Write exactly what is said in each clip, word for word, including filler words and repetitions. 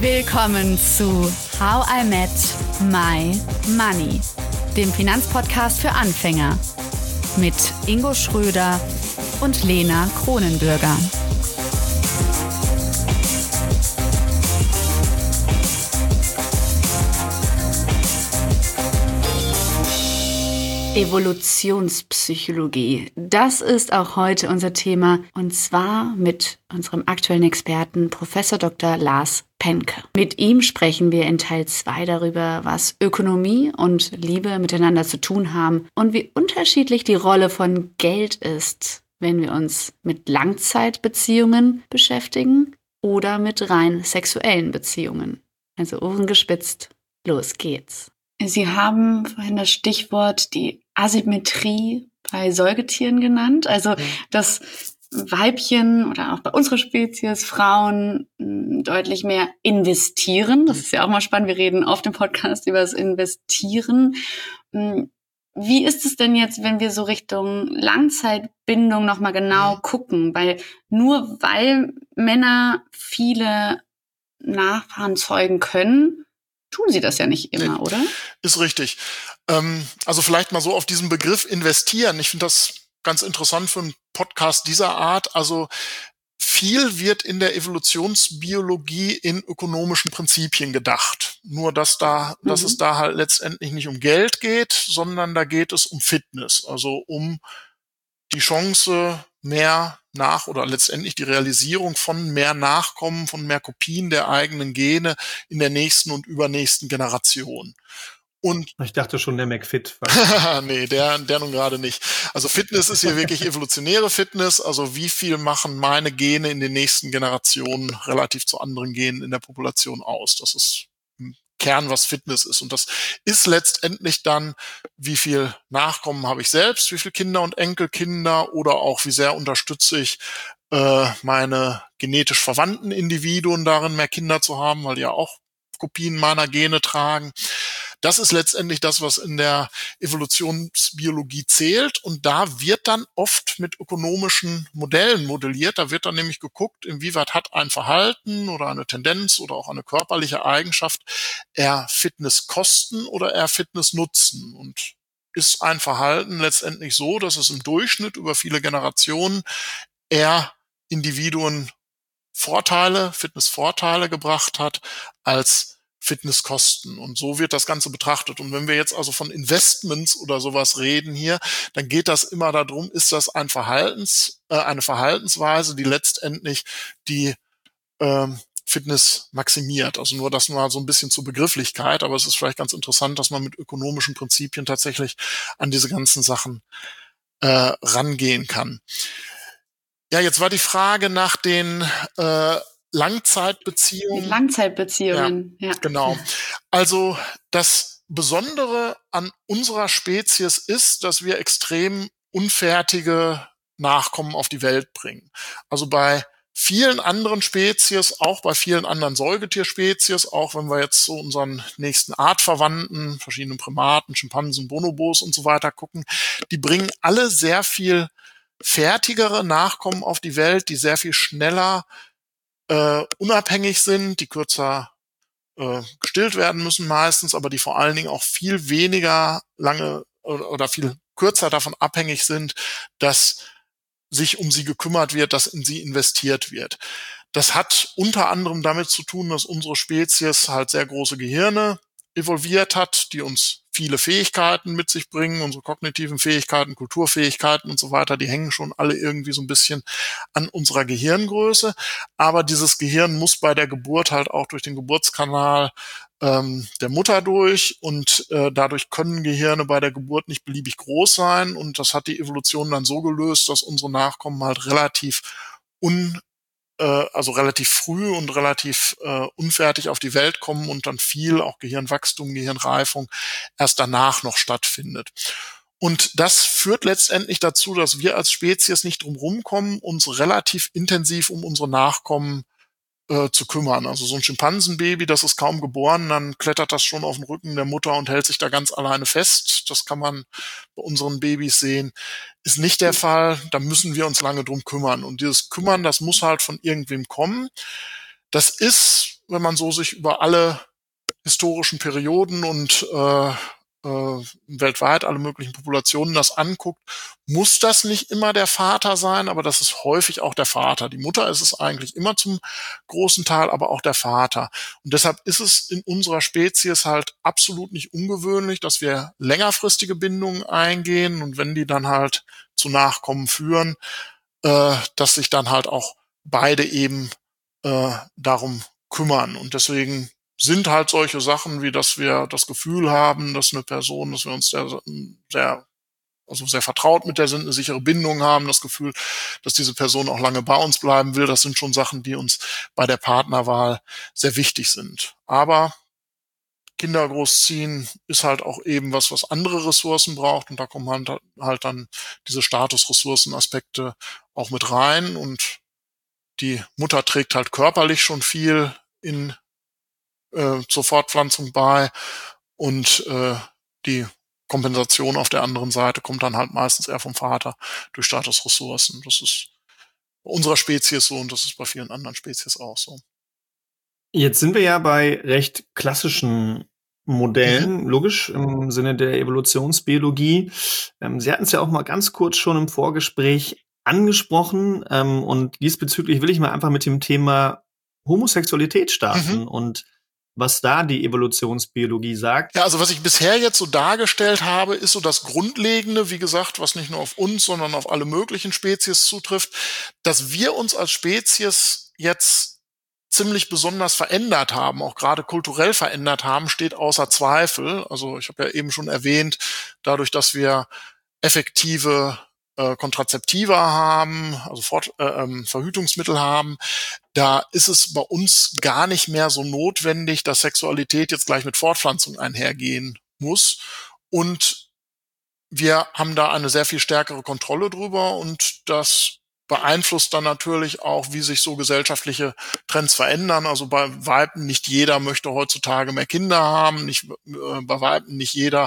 Willkommen zu How I Met My Money, dem Finanzpodcast für Anfänger mit Ingo Schröder und Lena Kronenbürger. Evolutionspsychologie. Das ist auch heute unser Thema, und zwar mit unserem aktuellen Experten Professor Doktor Lars Penke. Mit ihm sprechen wir in Teil zwei darüber, was Ökonomie und Liebe miteinander zu tun haben und wie unterschiedlich die Rolle von Geld ist, wenn wir uns mit Langzeitbeziehungen beschäftigen oder mit rein sexuellen Beziehungen. Also Ohren gespitzt, los geht's. Sie haben vorhin das Stichwort die Asymmetrie bei Säugetieren genannt, also dass Weibchen oder auch bei unserer Spezies Frauen deutlich mehr investieren. Das ist ja auch mal spannend, wir reden oft im Podcast über das Investieren. Wie ist es denn jetzt, wenn wir so Richtung Langzeitbindung nochmal genau gucken? Weil nur weil Männer viele Nachfahren zeugen können, tun sie das ja nicht immer, nee, oder? Ist richtig. Ähm, also vielleicht mal so auf diesen Begriff investieren. Ich finde das ganz interessant für einen Podcast dieser Art. Also viel wird in der Evolutionsbiologie in ökonomischen Prinzipien gedacht. Nur dass da, mhm. dass es da halt letztendlich nicht um Geld geht, sondern da geht es um Fitness. Also um die Chance, mehr nach oder letztendlich die Realisierung von mehr Nachkommen, von mehr Kopien der eigenen Gene in der nächsten und übernächsten Generation. Und ich dachte schon, der McFit war. Nee, der, der nun gerade nicht. Also Fitness ist hier wirklich evolutionäre Fitness. Also wie viel machen meine Gene in den nächsten Generationen relativ zu anderen Genen in der Population aus? Das ist im Kern, was Fitness ist. Und das ist letztendlich dann, wie viel Nachkommen habe ich selbst, wie viele Kinder und Enkelkinder oder auch wie sehr unterstütze ich äh, meine genetisch verwandten Individuen darin, mehr Kinder zu haben, weil die ja auch Kopien meiner Gene tragen. Das ist letztendlich das, was in der Evolutionsbiologie zählt. Und da wird dann oft mit ökonomischen Modellen modelliert. Da wird dann nämlich geguckt, inwieweit hat ein Verhalten oder eine Tendenz oder auch eine körperliche Eigenschaft eher Fitnesskosten oder eher Fitnessnutzen. Und ist ein Verhalten letztendlich so, dass es im Durchschnitt über viele Generationen eher Individuen Vorteile, Fitnessvorteile gebracht hat als Fitnesskosten. Und so wird das Ganze betrachtet. Und wenn wir jetzt also von Investments oder sowas reden hier, dann geht das immer darum, ist das ein Verhaltens, äh, eine Verhaltensweise, die letztendlich die ähm, Fitness maximiert. Also nur das mal so ein bisschen zur Begrifflichkeit, aber es ist vielleicht ganz interessant, dass man mit ökonomischen Prinzipien tatsächlich an diese ganzen Sachen äh, rangehen kann. Ja, jetzt war die Frage nach den äh, Langzeitbeziehungen. Langzeitbeziehungen, ja, ja. Genau. Also das Besondere an unserer Spezies ist, dass wir extrem unfertige Nachkommen auf die Welt bringen. Also bei vielen anderen Spezies, auch bei vielen anderen Säugetierspezies, auch wenn wir jetzt so unseren nächsten Artverwandten, verschiedenen Primaten, Schimpansen, Bonobos und so weiter gucken, die bringen alle sehr viel fertigere Nachkommen auf die Welt, die sehr viel schneller äh, unabhängig sind, die kürzer äh, gestillt werden müssen meistens, aber die vor allen Dingen auch viel weniger lange oder, oder viel kürzer davon abhängig sind, dass sich um sie gekümmert wird, dass in sie investiert wird. Das hat unter anderem damit zu tun, dass unsere Spezies halt sehr große Gehirne evolviert hat, die uns viele Fähigkeiten mit sich bringen, unsere kognitiven Fähigkeiten, Kulturfähigkeiten und so weiter, die hängen schon alle irgendwie so ein bisschen an unserer Gehirngröße. Aber dieses Gehirn muss bei der Geburt halt auch durch den Geburtskanal ähm, der Mutter durch und äh, dadurch können Gehirne bei der Geburt nicht beliebig groß sein und das hat die Evolution dann so gelöst, dass unsere Nachkommen halt relativ un also relativ früh und relativ äh, unfertig auf die Welt kommen und dann viel, auch Gehirnwachstum, Gehirnreifung, erst danach noch stattfindet. Und das führt letztendlich dazu, dass wir als Spezies nicht drum rumkommen, uns relativ intensiv um unsere Nachkommen äh, zu kümmern. Also so ein Schimpansenbaby, das ist kaum geboren, dann klettert das schon auf den Rücken der Mutter und hält sich da ganz alleine fest. Das kann man bei unseren Babys sehen. Ist nicht der Fall, da müssen wir uns lange drum kümmern. Und dieses Kümmern, das muss halt von irgendwem kommen. Das ist wenn man so sich über alle historischen Perioden und äh, äh, weltweit alle möglichen Populationen das anguckt, muss das nicht immer der Vater sein, aber das ist häufig auch der Vater. Die Mutter ist es eigentlich immer zum großen Teil, aber auch der Vater. Und deshalb ist es in unserer Spezies halt absolut nicht ungewöhnlich, dass wir längerfristige Bindungen eingehen und wenn die dann halt zu Nachkommen führen, äh, dass sich dann halt auch beide eben äh, darum kümmern. Und deswegen sind halt solche Sachen, wie dass wir das Gefühl haben, dass eine Person, dass wir uns sehr, sehr, also sehr vertraut mit der sind, eine sichere Bindung haben, das Gefühl, dass diese Person auch lange bei uns bleiben will, das sind schon Sachen, die uns bei der Partnerwahl sehr wichtig sind. Aber Kinder großziehen ist halt auch eben was, was andere Ressourcen braucht und da kommen halt, halt dann diese Statusressourcenaspekte auch mit rein und die Mutter trägt halt körperlich schon viel in äh, zur Fortpflanzung bei und äh, die Kompensation auf der anderen Seite kommt dann halt meistens eher vom Vater durch Statusressourcen. Das ist bei unserer Spezies so und das ist bei vielen anderen Spezies auch so. Jetzt sind wir ja bei recht klassischen Modellen, mhm. logisch, im Sinne der Evolutionsbiologie. Ähm, Sie hatten es ja auch mal ganz kurz schon im Vorgespräch angesprochen ähm, und diesbezüglich will ich mal einfach mit dem Thema Homosexualität starten mhm. und was da die Evolutionsbiologie sagt. Ja, also was ich bisher jetzt so dargestellt habe, ist so das Grundlegende, wie gesagt, was nicht nur auf uns, sondern auf alle möglichen Spezies zutrifft, dass wir uns als Spezies jetzt ziemlich besonders verändert haben, auch gerade kulturell verändert haben, steht außer Zweifel. Also ich habe ja eben schon erwähnt, dadurch, dass wir effektive äh, Kontrazeptiva haben, also Fort, äh, ähm, Verhütungsmittel haben, da ist es bei uns gar nicht mehr so notwendig, dass Sexualität jetzt gleich mit Fortpflanzung einhergehen muss. Und wir haben da eine sehr viel stärkere Kontrolle drüber und das beeinflusst dann natürlich auch, wie sich so gesellschaftliche Trends verändern. Also bei Weiben nicht jeder möchte heutzutage mehr Kinder haben, nicht äh, bei Weiben nicht jeder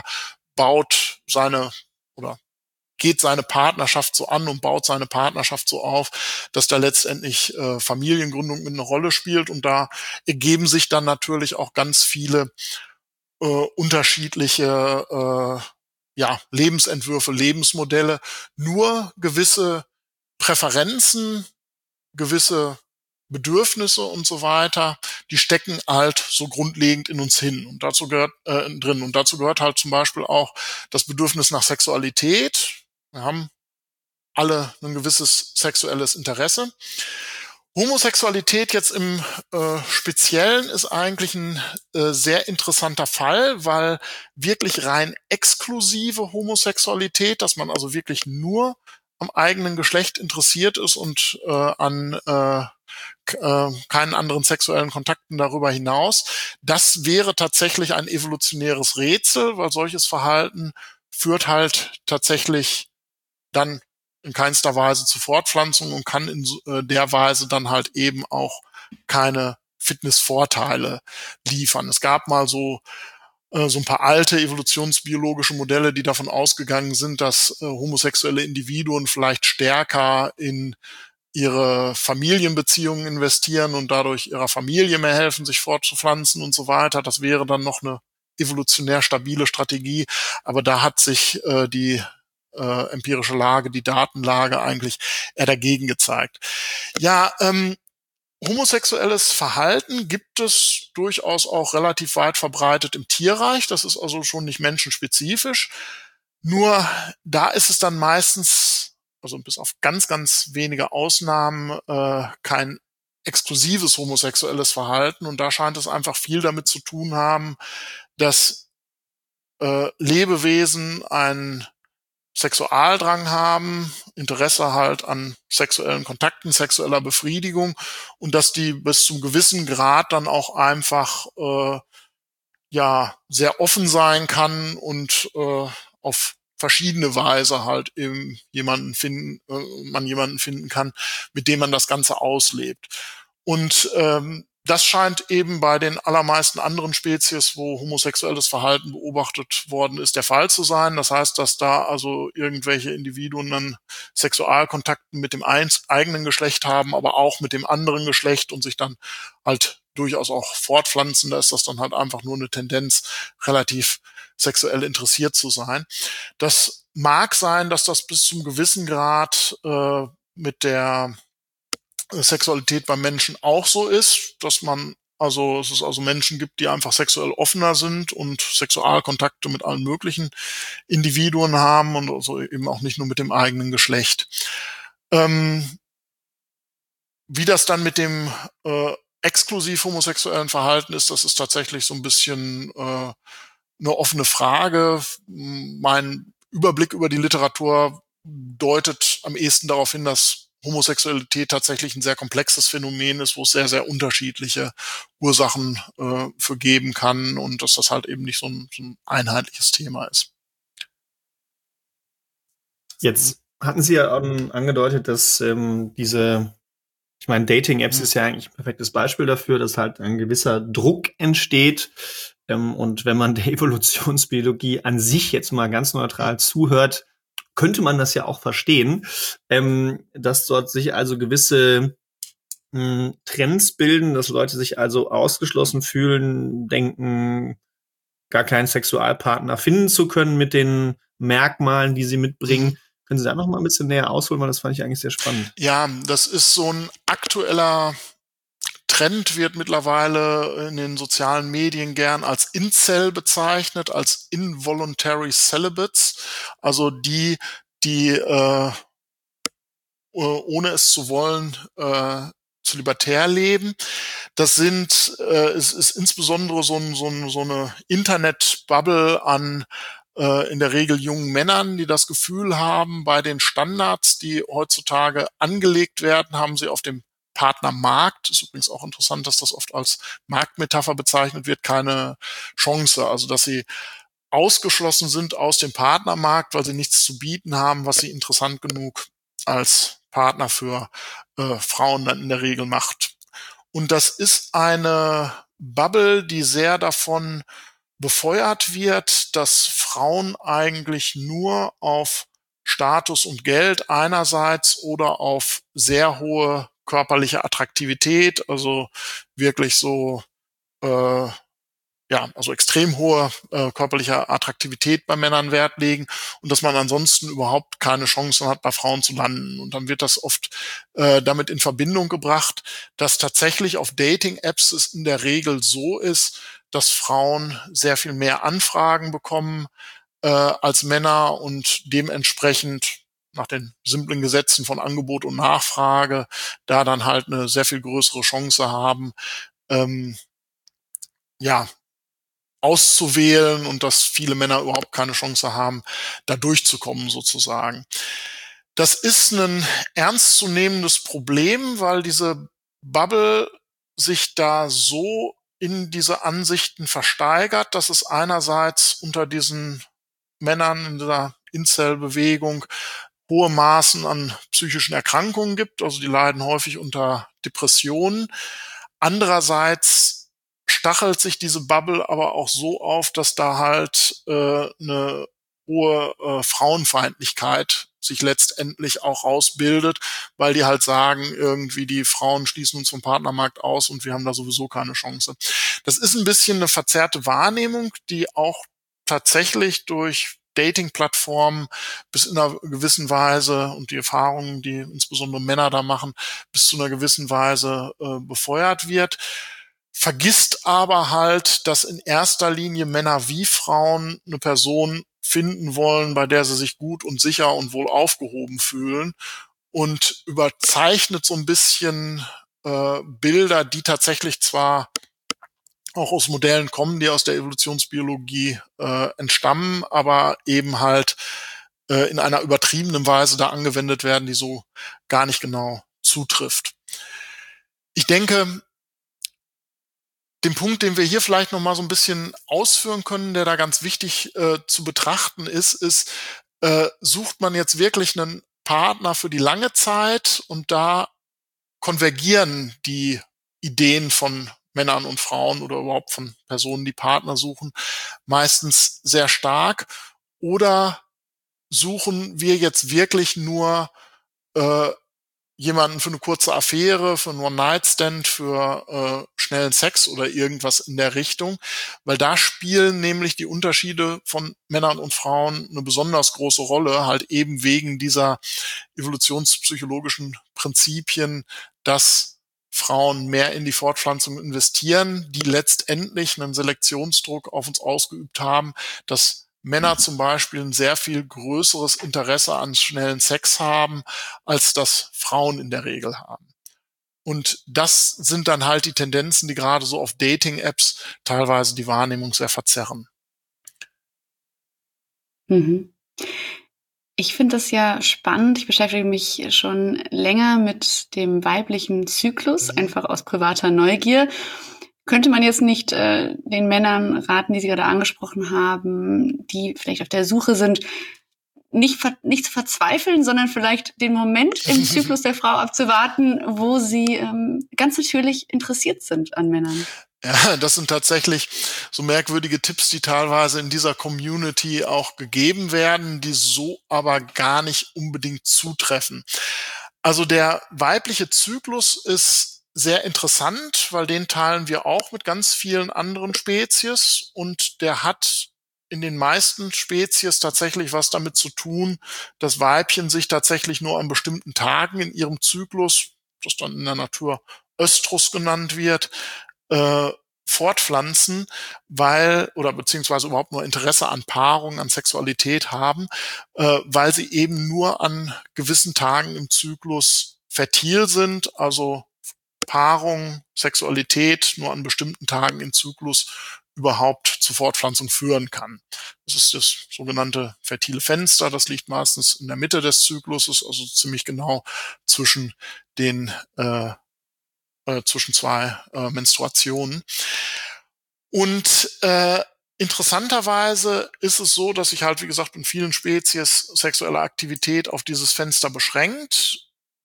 baut seine oder geht seine Partnerschaft so an und baut seine Partnerschaft so auf, dass da letztendlich äh, Familiengründung mit einer Rolle spielt. Und da ergeben sich dann natürlich auch ganz viele äh, unterschiedliche äh, ja, Lebensentwürfe, Lebensmodelle. Nur gewisse Präferenzen, gewisse Bedürfnisse und so weiter, die stecken halt so grundlegend in uns hin und dazu gehört äh, drin. Und dazu gehört halt zum Beispiel auch das Bedürfnis nach Sexualität. Wir haben alle ein gewisses sexuelles Interesse. Homosexualität jetzt im äh, Speziellen ist eigentlich ein äh, sehr interessanter Fall, weil wirklich rein exklusive Homosexualität, dass man also wirklich nur am eigenen Geschlecht interessiert ist und äh, an äh, äh, keinen anderen sexuellen Kontakten darüber hinaus, das wäre tatsächlich ein evolutionäres Rätsel, weil solches Verhalten führt halt tatsächlich dann in keinster Weise zu Fortpflanzung und kann in äh, der Weise dann halt eben auch keine Fitnessvorteile liefern. Es gab mal so äh, so ein paar alte evolutionsbiologische Modelle, die davon ausgegangen sind, dass äh, homosexuelle Individuen vielleicht stärker in ihre Familienbeziehungen investieren und dadurch ihrer Familie mehr helfen, sich fortzupflanzen und so weiter. Das wäre dann noch eine evolutionär stabile Strategie, aber da hat sich äh, die äh, empirische Lage, die Datenlage eigentlich eher dagegen gezeigt. Ja, ähm, homosexuelles Verhalten gibt es durchaus auch relativ weit verbreitet im Tierreich. Das ist also schon nicht menschenspezifisch. Nur da ist es dann meistens, also bis auf ganz, ganz wenige Ausnahmen, äh, kein exklusives homosexuelles Verhalten. Und da scheint es einfach viel damit zu tun haben, dass äh, Lebewesen ein Sexualdrang haben, Interesse halt an sexuellen Kontakten, sexueller Befriedigung und dass die bis zum gewissen Grad dann auch einfach äh, ja sehr offen sein kann und äh, auf verschiedene Weise halt eben jemanden finden, äh, man jemanden finden kann, mit dem man das Ganze auslebt. Und ähm, das scheint eben bei den allermeisten anderen Spezies, wo homosexuelles Verhalten beobachtet worden ist, der Fall zu sein. Das heißt, dass da also irgendwelche Individuen dann Sexualkontakten mit dem eigenen Geschlecht haben, aber auch mit dem anderen Geschlecht und sich dann halt durchaus auch fortpflanzen. Da ist das dann halt einfach nur eine Tendenz, relativ sexuell interessiert zu sein. Das mag sein, dass das bis zum gewissen Grad äh, mit der Sexualität beim Menschen auch so ist, dass man also es ist also Menschen gibt, die einfach sexuell offener sind und Sexualkontakte mit allen möglichen Individuen haben und also eben auch nicht nur mit dem eigenen Geschlecht. Ähm, wie das dann mit dem äh, exklusiv homosexuellen Verhalten ist, das ist tatsächlich so ein bisschen äh, eine offene Frage. Mein Überblick über die Literatur deutet am ehesten darauf hin, dass Homosexualität tatsächlich ein sehr komplexes Phänomen ist, wo es sehr, sehr unterschiedliche Ursachen äh, für geben kann und dass das halt eben nicht so ein, so ein einheitliches Thema ist. Jetzt hatten Sie ja ähm, angedeutet, dass ähm, diese, ich meine, Dating-Apps mhm. ist ja eigentlich ein perfektes Beispiel dafür, dass halt ein gewisser Druck entsteht. Ähm, und wenn man der Evolutionsbiologie an sich jetzt mal ganz neutral zuhört, könnte man das ja auch verstehen, ähm, dass dort sich also gewisse mh, Trends bilden, dass Leute sich also ausgeschlossen fühlen, denken, gar keinen Sexualpartner finden zu können mit den Merkmalen, die sie mitbringen. Mhm. Können Sie da noch mal ein bisschen näher ausholen, weil das fand ich eigentlich sehr spannend. Ja, das ist so ein aktueller Trend, wird mittlerweile in den sozialen Medien gern als Incel bezeichnet, als Involuntary Celibates, also die, die äh, ohne es zu wollen äh, zölibatär leben. Das sind, äh, es ist insbesondere so, ein, so, ein, so eine Internet-Bubble an äh, in der Regel jungen Männern, die das Gefühl haben, bei den Standards, die heutzutage angelegt werden, haben sie auf dem Partnermarkt, ist übrigens auch interessant, dass das oft als Marktmetapher bezeichnet wird, keine Chance. Also dass sie ausgeschlossen sind aus dem Partnermarkt, weil sie nichts zu bieten haben, was sie interessant genug als Partner für äh, Frauen dann in der Regel macht. Und das ist eine Bubble, die sehr davon befeuert wird, dass Frauen eigentlich nur auf Status und Geld einerseits oder auf sehr hohe körperliche Attraktivität, also wirklich so äh, ja, also extrem hohe äh, körperliche Attraktivität bei Männern Wert legen und dass man ansonsten überhaupt keine Chancen hat, bei Frauen zu landen. Und dann wird das oft äh, damit in Verbindung gebracht, dass tatsächlich auf Dating-Apps es in der Regel so ist, dass Frauen sehr viel mehr Anfragen bekommen äh, als Männer und dementsprechend nach den simplen Gesetzen von Angebot und Nachfrage da dann halt eine sehr viel größere Chance haben, ähm, ja, auszuwählen und dass viele Männer überhaupt keine Chance haben, da durchzukommen sozusagen. Das ist ein ernstzunehmendes Problem, weil diese Bubble sich da so in diese Ansichten versteigert, dass es einerseits unter diesen Männern in dieser Incel-Bewegung hohe Maßen an psychischen Erkrankungen gibt, also die leiden häufig unter Depressionen. Andererseits stachelt sich diese Bubble aber auch so auf, dass da halt äh, eine hohe äh, Frauenfeindlichkeit sich letztendlich auch rausbildet, weil die halt sagen, irgendwie die Frauen schließen uns vom Partnermarkt aus und wir haben da sowieso keine Chance. Das ist ein bisschen eine verzerrte Wahrnehmung, die auch tatsächlich durch Dating-Plattformen bis in einer gewissen Weise und die Erfahrungen, die insbesondere Männer da machen, bis zu einer gewissen Weise äh, befeuert wird. Vergisst aber halt, dass in erster Linie Männer wie Frauen eine Person finden wollen, bei der sie sich gut und sicher und wohl aufgehoben fühlen und überzeichnet so ein bisschen äh, Bilder, die tatsächlich zwar auch aus Modellen kommen, die aus der Evolutionsbiologie äh, entstammen, aber eben halt äh, in einer übertriebenen Weise da angewendet werden, die so gar nicht genau zutrifft. Ich denke, den Punkt, den wir hier vielleicht noch mal so ein bisschen ausführen können, der da ganz wichtig äh, zu betrachten ist, ist, äh, sucht man jetzt wirklich einen Partner für die lange Zeit und da konvergieren die Ideen von Männern und Frauen oder überhaupt von Personen, die Partner suchen, meistens sehr stark, oder suchen wir jetzt wirklich nur äh, jemanden für eine kurze Affäre, für einen One-Night-Stand, für äh, schnellen Sex oder irgendwas in der Richtung, weil da spielen nämlich die Unterschiede von Männern und Frauen eine besonders große Rolle, halt eben wegen dieser evolutionspsychologischen Prinzipien, dass Frauen mehr in die Fortpflanzung investieren, die letztendlich einen Selektionsdruck auf uns ausgeübt haben, dass Männer zum Beispiel ein sehr viel größeres Interesse an schnellen Sex haben, als das Frauen in der Regel haben. Und das sind dann halt die Tendenzen, die gerade so auf Dating-Apps teilweise die Wahrnehmung sehr verzerren. Mhm. Ich finde das ja spannend. Ich beschäftige mich schon länger mit dem weiblichen Zyklus, mhm. einfach aus privater Neugier. Könnte man jetzt nicht äh, den Männern raten, die Sie gerade angesprochen haben, die vielleicht auf der Suche sind, nicht, ver- nicht zu verzweifeln, sondern vielleicht den Moment im Zyklus der Frau abzuwarten, wo sie ähm, ganz natürlich interessiert sind an Männern? Ja, das sind tatsächlich so merkwürdige Tipps, die teilweise in dieser Community auch gegeben werden, die so aber gar nicht unbedingt zutreffen. Also der weibliche Zyklus ist sehr interessant, weil den teilen wir auch mit ganz vielen anderen Spezies und der hat in den meisten Spezies tatsächlich was damit zu tun, dass Weibchen sich tatsächlich nur an bestimmten Tagen in ihrem Zyklus, das dann in der Natur Östrus genannt wird, äh, fortpflanzen, weil, oder beziehungsweise überhaupt nur Interesse an Paarung, an Sexualität haben, äh, weil sie eben nur an gewissen Tagen im Zyklus fertil sind, also Paarung, Sexualität nur an bestimmten Tagen im Zyklus überhaupt zur Fortpflanzung führen kann. Das ist das sogenannte fertile Fenster, das liegt meistens in der Mitte des Zykluses, also ziemlich genau zwischen den äh, äh, zwischen zwei äh, Menstruationen. Und äh, interessanterweise ist es so, dass sich halt, wie gesagt, in vielen Spezies sexuelle Aktivität auf dieses Fenster beschränkt.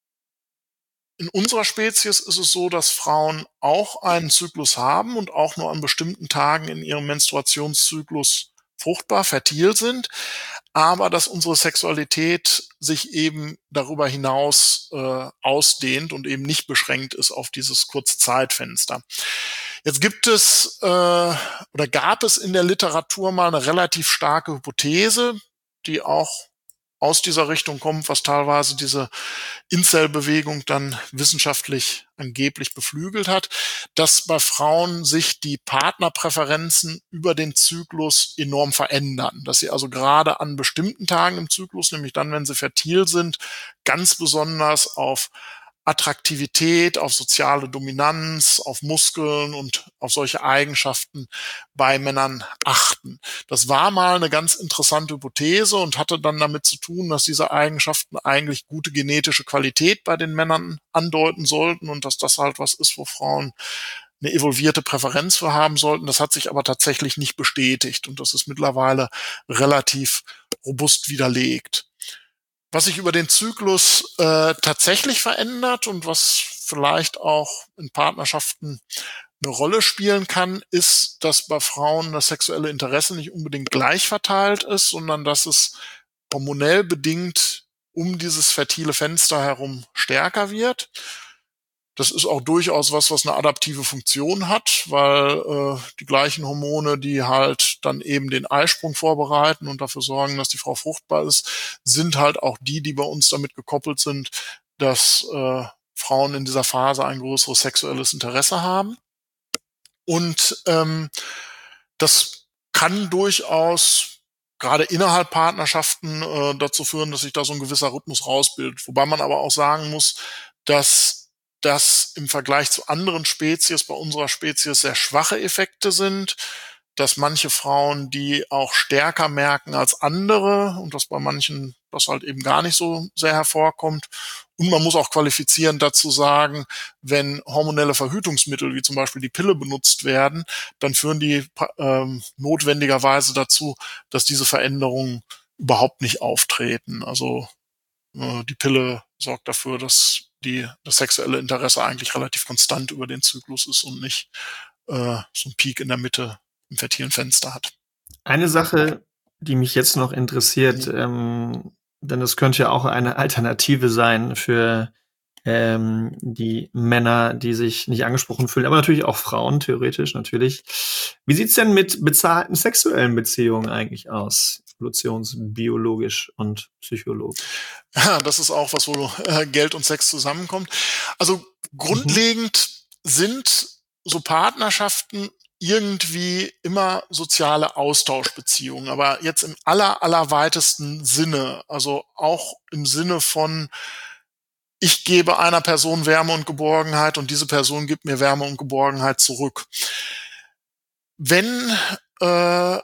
In unserer Spezies ist es so, dass Frauen auch einen Zyklus haben und auch nur an bestimmten Tagen in ihrem Menstruationszyklus fruchtbar, fertil sind, aber dass unsere Sexualität sich eben darüber hinaus äh, ausdehnt und eben nicht beschränkt ist auf dieses kurze Zeitfenster. Jetzt gibt es äh, oder gab es in der Literatur mal eine relativ starke Hypothese, die auch aus dieser Richtung kommt, was teilweise diese Incel-Bewegung dann wissenschaftlich angeblich beflügelt hat, dass bei Frauen sich die Partnerpräferenzen über den Zyklus enorm verändern, dass sie also gerade an bestimmten Tagen im Zyklus, nämlich dann, wenn sie fertil sind, ganz besonders auf Attraktivität, auf soziale Dominanz, auf Muskeln und auf solche Eigenschaften bei Männern achten. Das war mal eine ganz interessante Hypothese und hatte dann damit zu tun, dass diese Eigenschaften eigentlich gute genetische Qualität bei den Männern andeuten sollten und dass das halt was ist, wo Frauen eine evolvierte Präferenz für haben sollten. Das hat sich aber tatsächlich nicht bestätigt und das ist mittlerweile relativ robust widerlegt. Was sich über den Zyklus äh, tatsächlich verändert und was vielleicht auch in Partnerschaften eine Rolle spielen kann, ist, dass bei Frauen das sexuelle Interesse nicht unbedingt gleich verteilt ist, sondern dass es hormonell bedingt um dieses fertile Fenster herum stärker wird. Das ist auch durchaus was, was eine adaptive Funktion hat, weil äh, die gleichen Hormone, die halt dann eben den Eisprung vorbereiten und dafür sorgen, dass die Frau fruchtbar ist, sind halt auch die, die bei uns damit gekoppelt sind, dass äh, Frauen in dieser Phase ein größeres sexuelles Interesse haben. Und ähm, das kann durchaus gerade innerhalb Partnerschaften äh, dazu führen, dass sich da so ein gewisser Rhythmus rausbildet. Wobei man aber auch sagen muss, dass das im Vergleich zu anderen Spezies bei unserer Spezies sehr schwache Effekte sind, dass manche Frauen die auch stärker merken als andere und dass bei manchen das halt eben gar nicht so sehr hervorkommt. Und man muss auch qualifizierend dazu sagen, wenn hormonelle Verhütungsmittel wie zum Beispiel die Pille benutzt werden, dann führen die ähm, notwendigerweise dazu, dass diese Veränderungen überhaupt nicht auftreten. Also äh, die Pille sorgt dafür, dass die, das sexuelle Interesse eigentlich relativ konstant über den Zyklus ist und nicht äh, so ein Peak in der Mitte im fertilen Fenster hat. Eine Sache, die mich jetzt noch interessiert, mhm. ähm, denn das könnte ja auch eine Alternative sein für ähm, die Männer, die sich nicht angesprochen fühlen, aber natürlich auch Frauen, theoretisch natürlich. Wie sieht's denn mit bezahlten sexuellen Beziehungen eigentlich aus? Evolutionsbiologisch und psychologisch. Ja, das ist auch was, wo äh, Geld und Sex zusammenkommt. Also grundlegend mhm. sind so Partnerschaften irgendwie immer soziale Austauschbeziehungen, aber jetzt im aller, allerweitesten Sinne, also auch im Sinne von, ich gebe einer Person Wärme und Geborgenheit und diese Person gibt mir Wärme und Geborgenheit zurück. Wenn äh,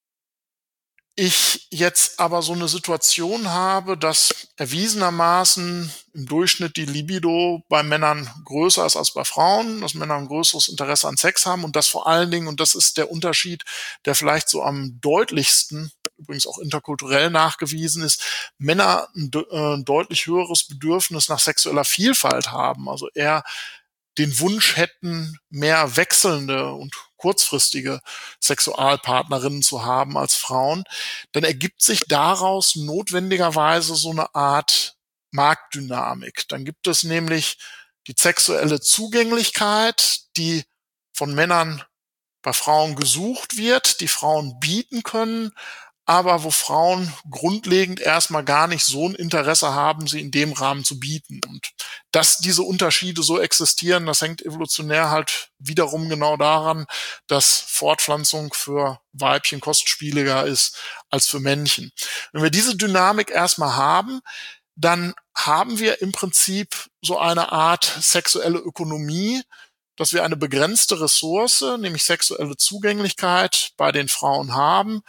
ich jetzt aber so eine Situation habe, dass erwiesenermaßen im Durchschnitt die Libido bei Männern größer ist als bei Frauen, dass Männer ein größeres Interesse an Sex haben und das vor allen Dingen, und das ist der Unterschied, der vielleicht so am deutlichsten, übrigens auch interkulturell nachgewiesen ist, Männer ein, de- äh, ein deutlich höheres Bedürfnis nach sexueller Vielfalt haben, also eher den Wunsch hätten, mehr wechselnde und kurzfristige Sexualpartnerinnen zu haben als Frauen, dann ergibt sich daraus notwendigerweise so eine Art Marktdynamik. Dann gibt es nämlich die sexuelle Zugänglichkeit, die von Männern bei Frauen gesucht wird, die Frauen bieten können, aber wo Frauen grundlegend erstmal gar nicht so ein Interesse haben, sie in dem Rahmen zu bieten. Und dass diese Unterschiede so existieren, das hängt evolutionär halt wiederum genau daran, dass Fortpflanzung für Weibchen kostspieliger ist als für Männchen. Wenn wir diese Dynamik erstmal haben, dann haben wir im Prinzip so eine Art sexuelle Ökonomie, dass wir eine begrenzte Ressource, nämlich sexuelle Zugänglichkeit, bei den Frauen haben,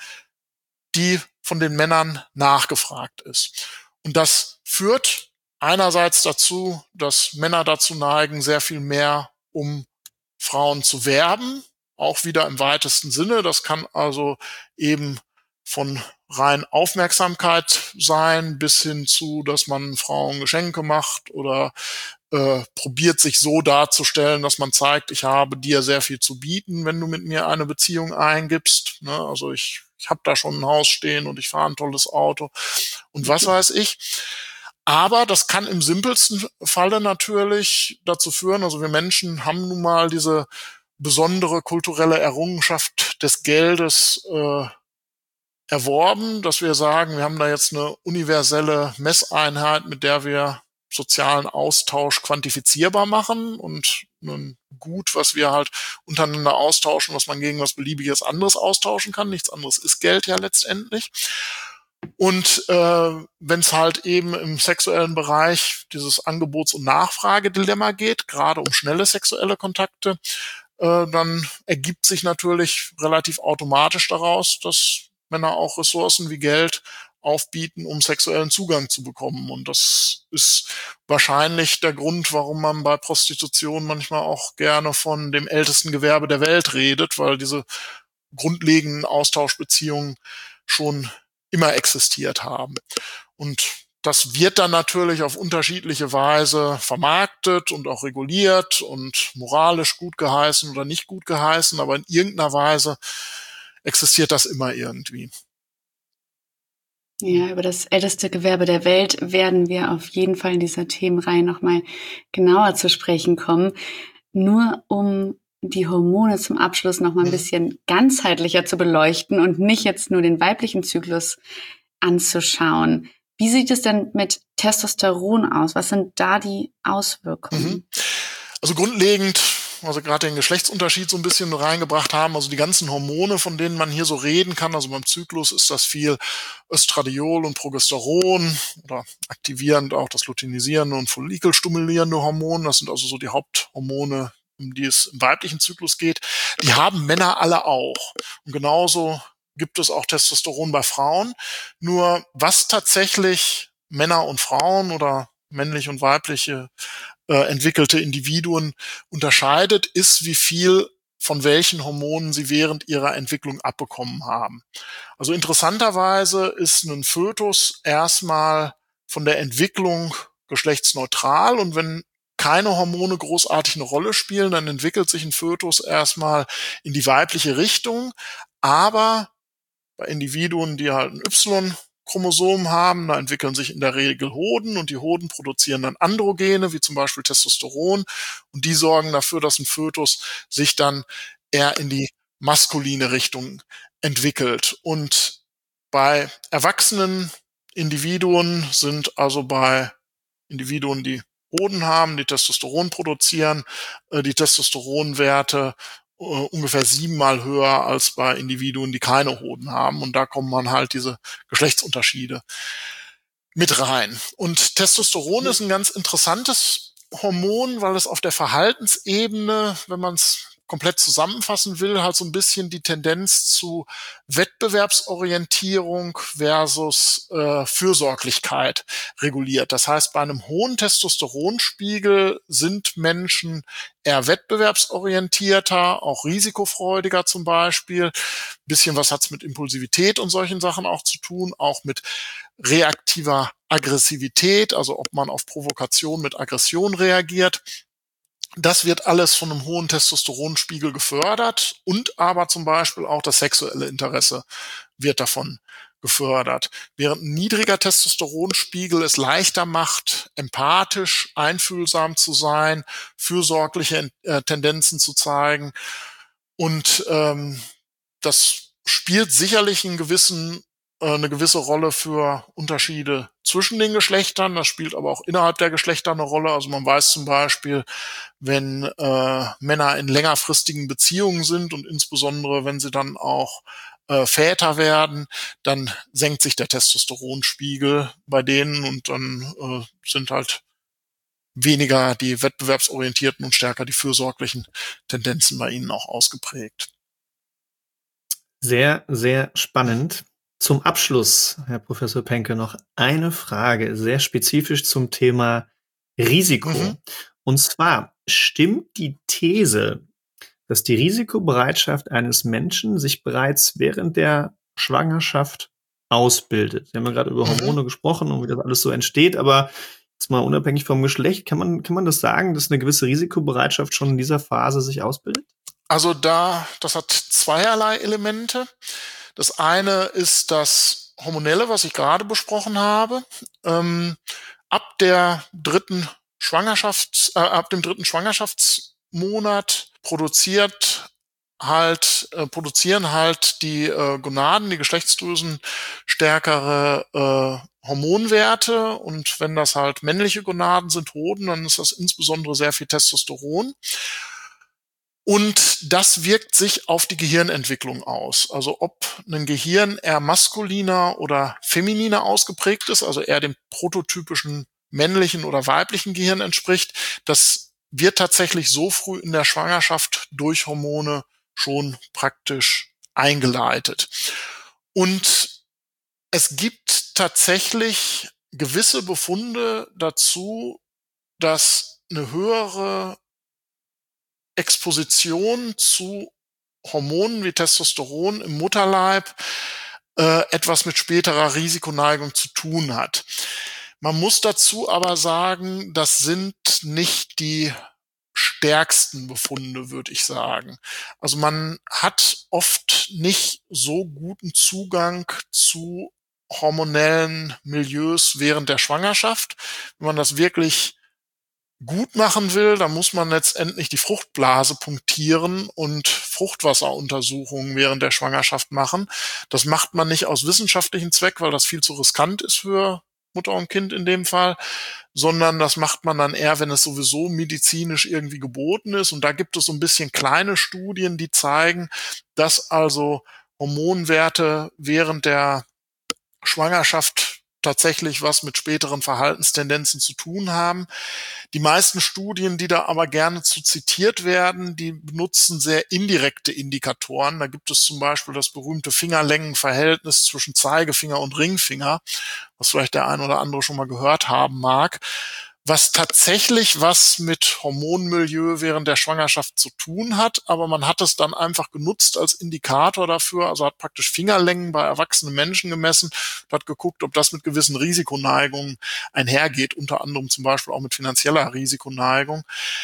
die von den Männern nachgefragt ist. Und das führt einerseits dazu, dass Männer dazu neigen, sehr viel mehr um Frauen zu werben, auch wieder im weitesten Sinne. Das kann also eben von rein Aufmerksamkeit sein, bis hin zu, dass man Frauen Geschenke macht oder äh, probiert sich so darzustellen, dass man zeigt, ich habe dir sehr viel zu bieten, wenn du mit mir eine Beziehung eingibst. Ne? Also ich, ich habe da schon ein Haus stehen und ich fahre ein tolles Auto und was weiß ich. Aber das kann im simpelsten Falle natürlich dazu führen, also wir Menschen haben nun mal diese besondere kulturelle Errungenschaft des Geldes äh, erworben, dass wir sagen, wir haben da jetzt eine universelle Messeinheit, mit der wir sozialen Austausch quantifizierbar machen und ein Gut, was wir halt untereinander austauschen, was man gegen was beliebiges anderes austauschen kann. Nichts anderes ist Geld ja letztendlich. Und äh, wenn es halt eben im sexuellen Bereich dieses Angebots- und Nachfragedilemma geht, gerade um schnelle sexuelle Kontakte, äh, dann ergibt sich natürlich relativ automatisch daraus, dass Männer auch Ressourcen wie Geld aufbieten, um sexuellen Zugang zu bekommen. Und das ist wahrscheinlich der Grund, warum man bei Prostitution manchmal auch gerne von dem ältesten Gewerbe der Welt redet, weil diese grundlegenden Austauschbeziehungen schon immer existiert haben. Und das wird dann natürlich auf unterschiedliche Weise vermarktet und auch reguliert und moralisch gut geheißen oder nicht gut geheißen, aber in irgendeiner Weise existiert das immer irgendwie. Ja, über das älteste Gewerbe der Welt werden wir auf jeden Fall in dieser Themenreihe nochmal genauer zu sprechen kommen. Nur um die Hormone zum Abschluss nochmal ein bisschen ganzheitlicher zu beleuchten und nicht jetzt nur den weiblichen Zyklus anzuschauen. Wie sieht es denn mit Testosteron aus? Was sind da die Auswirkungen? Also grundlegend, also gerade den Geschlechtsunterschied so ein bisschen reingebracht haben, also die ganzen Hormone, von denen man hier so reden kann, also beim Zyklus ist das viel Östradiol und Progesteron oder aktivierend auch das luteinisierende und follikelstimulierende Hormon, das sind also so die Haupthormone, um die es im weiblichen Zyklus geht. Die haben Männer alle auch. Und genauso gibt es auch Testosteron bei Frauen. Nur was tatsächlich Männer und Frauen oder männliche und weibliche äh, entwickelte Individuen unterscheidet, ist, wie viel von welchen Hormonen sie während ihrer Entwicklung abbekommen haben. Also interessanterweise ist ein Fötus erstmal von der Entwicklung geschlechtsneutral und wenn keine Hormone großartig eine Rolle spielen, dann entwickelt sich ein Fötus erstmal in die weibliche Richtung, aber bei Individuen, die halt ein Chromosom haben, da entwickeln sich in der Regel Hoden und die Hoden produzieren dann Androgene, wie zum Beispiel Testosteron, und die sorgen dafür, dass ein Fötus sich dann eher in die maskuline Richtung entwickelt. Und bei erwachsenen Individuen sind also bei Individuen, die Hoden haben, die Testosteron produzieren, äh, die Testosteronwerte äh, ungefähr siebenmal höher als bei Individuen, die keine Hoden haben. Und da kommen dann halt diese Geschlechtsunterschiede mit rein. Und Testosteron ist ein ganz interessantes Hormon, weil es auf der Verhaltensebene, wenn man es komplett zusammenfassen will, halt so ein bisschen die Tendenz zu Wettbewerbsorientierung versus äh, Fürsorglichkeit reguliert. Das heißt, bei einem hohen Testosteronspiegel sind Menschen eher wettbewerbsorientierter, auch risikofreudiger zum Beispiel. Ein bisschen was hat's mit Impulsivität und solchen Sachen auch zu tun, auch mit reaktiver Aggressivität, also ob man auf Provokation mit Aggression reagiert. Das wird alles von einem hohen Testosteronspiegel gefördert und aber zum Beispiel auch das sexuelle Interesse wird davon gefördert. Während ein niedriger Testosteronspiegel es leichter macht, empathisch, einfühlsam zu sein, fürsorgliche äh, Tendenzen zu zeigen. Und ähm, das spielt sicherlich einen gewissen eine gewisse Rolle für Unterschiede zwischen den Geschlechtern. Das spielt aber auch innerhalb der Geschlechter eine Rolle. Also man weiß zum Beispiel, wenn äh, Männer in längerfristigen Beziehungen sind und insbesondere wenn sie dann auch äh, Väter werden, dann senkt sich der Testosteronspiegel bei denen und dann äh, sind halt weniger die wettbewerbsorientierten und stärker die fürsorglichen Tendenzen bei ihnen auch ausgeprägt. Sehr, sehr spannend. Zum Abschluss, Herr Professor Penke, noch eine Frage, sehr spezifisch zum Thema Risiko. Mhm. Und zwar, stimmt die These, dass die Risikobereitschaft eines Menschen sich bereits während der Schwangerschaft ausbildet? Wir haben ja gerade über Hormone mhm. gesprochen und wie das alles so entsteht, aber jetzt mal unabhängig vom Geschlecht, kann man, kann man das sagen, dass eine gewisse Risikobereitschaft schon in dieser Phase sich ausbildet? Also da, das hat zweierlei Elemente. Das eine ist das Hormonelle, was ich gerade besprochen habe. Ähm, ab der dritten Schwangerschafts, äh, ab dem dritten Schwangerschaftsmonat produziert halt, äh, produzieren halt die äh, Gonaden, die Geschlechtsdrüsen stärkere äh, Hormonwerte. Und wenn das halt männliche Gonaden sind, Hoden, dann ist das insbesondere sehr viel Testosteron. Und das wirkt sich auf die Gehirnentwicklung aus. Also ob ein Gehirn eher maskuliner oder femininer ausgeprägt ist, also eher dem prototypischen männlichen oder weiblichen Gehirn entspricht, das wird tatsächlich so früh in der Schwangerschaft durch Hormone schon praktisch eingeleitet. Und es gibt tatsächlich gewisse Befunde dazu, dass eine höhere Exposition zu Hormonen wie Testosteron im Mutterleib äh, etwas mit späterer Risikoneigung zu tun hat. Man muss dazu aber sagen, das sind nicht die stärksten Befunde, würde ich sagen. Also man hat oft nicht so guten Zugang zu hormonellen Milieus während der Schwangerschaft. Wenn man das wirklich gut machen will, dann muss man letztendlich die Fruchtblase punktieren und Fruchtwasseruntersuchungen während der Schwangerschaft machen. Das macht man nicht aus wissenschaftlichen Zweck, weil das viel zu riskant ist für Mutter und Kind in dem Fall, sondern das macht man dann eher, wenn es sowieso medizinisch irgendwie geboten ist. Und da gibt es so ein bisschen kleine Studien, die zeigen, dass also Hormonwerte während der Schwangerschaft tatsächlich was mit späteren Verhaltenstendenzen zu tun haben. Die meisten Studien, die da aber gerne zu zitiert werden, die benutzen sehr indirekte Indikatoren. Da gibt es zum Beispiel das berühmte Fingerlängenverhältnis zwischen Zeigefinger und Ringfinger, was vielleicht der ein oder andere schon mal gehört haben mag, was tatsächlich was mit Hormonmilieu während der Schwangerschaft zu tun hat, aber man hat es dann einfach genutzt als Indikator dafür, also hat praktisch Fingerlängen bei erwachsenen Menschen gemessen und hat geguckt, ob das mit gewissen Risikoneigungen einhergeht, unter anderem zum Beispiel auch mit finanzieller Risikoneigung.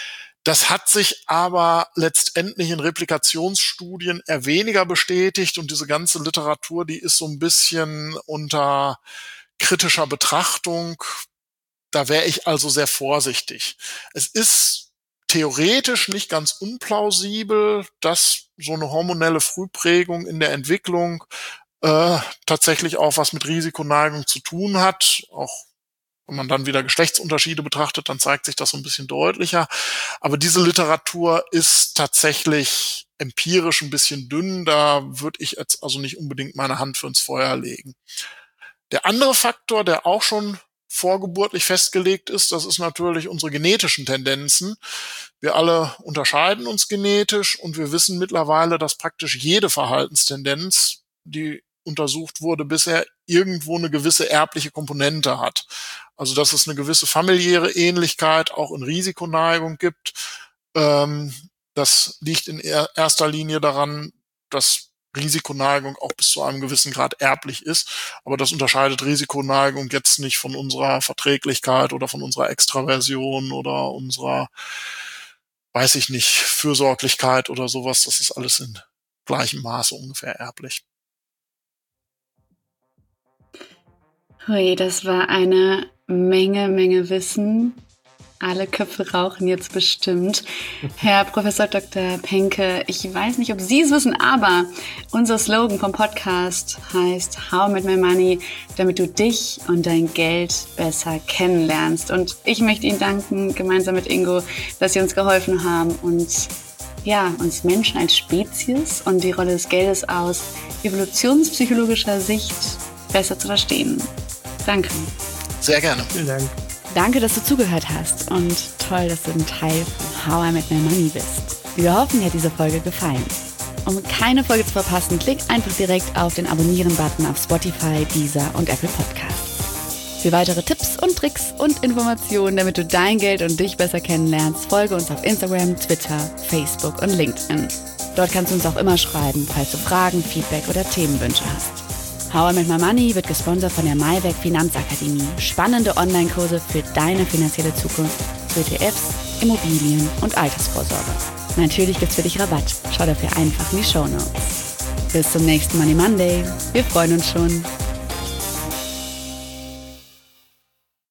Das hat sich aber letztendlich in Replikationsstudien eher weniger bestätigt und diese ganze Literatur, die ist so ein bisschen unter kritischer Betrachtung. Da wäre ich also sehr vorsichtig. Es ist theoretisch nicht ganz unplausibel, dass so eine hormonelle Frühprägung in der Entwicklung äh, tatsächlich auch was mit Risikoneigung zu tun hat. Auch wenn man dann wieder Geschlechtsunterschiede betrachtet, dann zeigt sich das so ein bisschen deutlicher. Aber diese Literatur ist tatsächlich empirisch ein bisschen dünn. Da würde ich jetzt also nicht unbedingt meine Hand für ins Feuer legen. Der andere Faktor, der auch schon vorgeburtlich festgelegt ist, das ist natürlich unsere genetischen Tendenzen. Wir alle unterscheiden uns genetisch und wir wissen mittlerweile, dass praktisch jede Verhaltenstendenz, die untersucht wurde, bisher irgendwo eine gewisse erbliche Komponente hat. Also dass es eine gewisse familiäre Ähnlichkeit auch in Risikoneigung gibt. Ähm, das liegt in er- erster Linie daran, dass Risikoneigung auch bis zu einem gewissen Grad erblich ist. Aber das unterscheidet Risikoneigung jetzt nicht von unserer Verträglichkeit oder von unserer Extraversion oder unserer, weiß ich nicht, Fürsorglichkeit oder sowas. Das ist alles in gleichem Maße ungefähr erblich. Hui, das war eine Menge, Menge Wissen. Alle Köpfe rauchen jetzt bestimmt. Herr Professor Doktor Penke, ich weiß nicht, ob Sie es wissen, aber unser Slogan vom Podcast heißt How I Met My Money, damit du dich und dein Geld besser kennenlernst. Und ich möchte Ihnen danken, gemeinsam mit Ingo, dass Sie uns geholfen haben und ja, uns Menschen als Spezies und die Rolle des Geldes aus evolutionspsychologischer Sicht besser zu verstehen. Danke. Sehr gerne. Vielen Dank. Danke, dass du zugehört hast und toll, dass du ein Teil von How I Met My Money bist. Wir hoffen, dir hat diese Folge gefallen. Um keine Folge zu verpassen, klick einfach direkt auf den Abonnieren-Button auf Spotify, Deezer und Apple Podcasts. Für weitere Tipps und Tricks und Informationen, damit du dein Geld und dich besser kennenlernst, folge uns auf Instagram, Twitter, Facebook und LinkedIn. Dort kannst du uns auch immer schreiben, falls du Fragen, Feedback oder Themenwünsche hast. How I Met My Money wird gesponsert von der Maiwerk Finanzakademie. Spannende Online-Kurse für deine finanzielle Zukunft zu E T Fs, Immobilien und Altersvorsorge. Natürlich gibt's für dich Rabatt. Schau dafür einfach in die Shownotes. Bis zum nächsten Money Monday. Wir freuen uns schon.